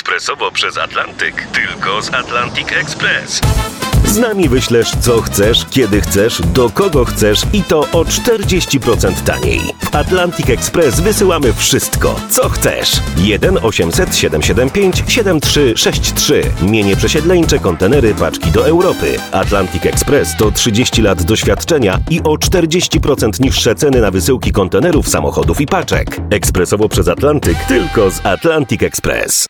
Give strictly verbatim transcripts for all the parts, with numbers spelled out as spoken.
ekspresowo przez Atlantyk. Tylko z Atlantic Express. Z nami wyślesz co chcesz, kiedy chcesz, do kogo chcesz i to o czterdzieści procent taniej. W Atlantic Express wysyłamy wszystko, co chcesz. jeden osiemset siedemset siedemdziesiąt pięć siedemdziesiąt trzy sześćdziesiąt trzy. Mienie przesiedleńcze, kontenery, paczki do Europy. Atlantic Express to trzydzieści lat doświadczenia i o czterdzieści procent niższe ceny na wysyłki kontenerów, samochodów i paczek. Ekspresowo przez Atlantyk, tylko z Atlantic Express.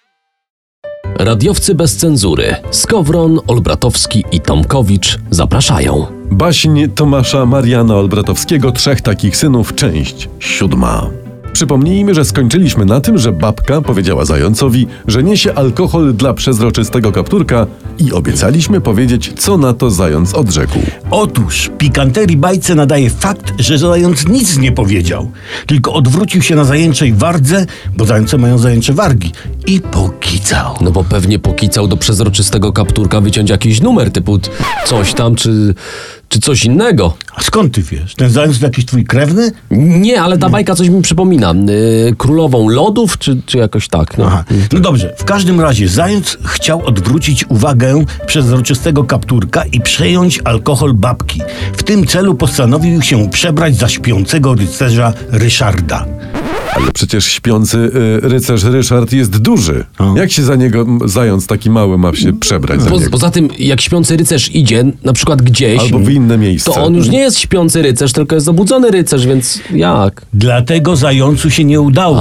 Radiowcy bez cenzury. Skowron, Olbratowski i Tomkowicz zapraszają. Baśń Tomasza Mariana Olbratowskiego, Trzech takich synów, część siódma. Przypomnijmy, że skończyliśmy na tym, że babka powiedziała zającowi, że niesie alkohol dla przezroczystego kapturka i obiecaliśmy powiedzieć, co na to zając odrzekł. Otóż pikanterii bajce nadaje fakt, że zając nic nie powiedział, tylko odwrócił się na zajęczej wardze, bo zające mają zajęcze wargi, i pokicał. No bo pewnie pokicał do przezroczystego kapturka wyciąć jakiś numer typu coś tam, czy, czy coś innego. A skąd ty wiesz? Ten zając to jakiś twój krewny? Nie, ale ta bajka coś mi przypomina. Yy, królową lodów, czy, czy jakoś tak. No. Aha. No dobrze, w każdym razie zając chciał odwrócić uwagę przezroczystego kapturka i przejąć alkohol babki. W tym celu postanowił się przebrać za śpiącego rycerza Ryszarda. Ale przecież śpiący y, rycerz Ryszard jest duży. O. Jak się za niego zając taki mały ma się przebrać za Po, niego? poza tym, jak śpiący rycerz idzie, na przykład gdzieś, Albo w inne miejsce. to on już nie jest śpiący rycerz, tylko jest obudzony rycerz, więc jak? Dlatego zającu się nie udało.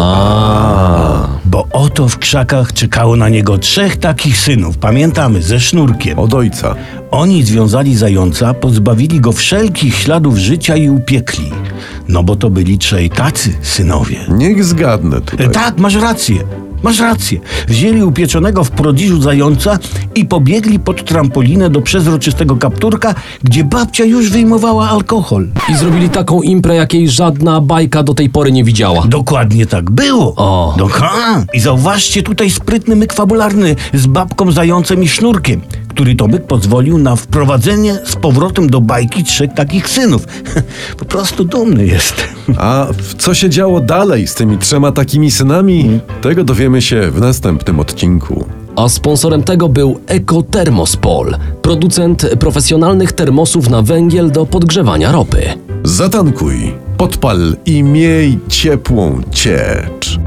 A. Bo oto w krzakach czekało na niego trzech takich synów, pamiętamy, ze sznurkiem. Od ojca. Oni związali zająca, pozbawili go wszelkich śladów życia i upiekli. No bo to byli trzej tacy synowie. Niech zgadnę tutaj. E, tak, masz rację. Masz rację. Wzięli upieczonego w prodziżu zająca i pobiegli pod trampolinę do przezroczystego kapturka, gdzie babcia już wyjmowała alkohol. I zrobili taką imprę, jakiej żadna bajka do tej pory nie widziała. Dokładnie tak było. O. Doka. I zauważcie tutaj sprytny myk fabularny z babką, zającem i sznurkiem, który to myk pozwolił na wprowadzenie z powrotem do bajki trzech takich synów. Po prostu dumny jestem. A w- co się działo dalej z tymi trzema takimi synami? Tego dowiemy się w następnym odcinku. A sponsorem tego był Ekotermospol, producent profesjonalnych termosów na węgiel do podgrzewania ropy. Zatankuj, podpal i miej ciepłą ciecz.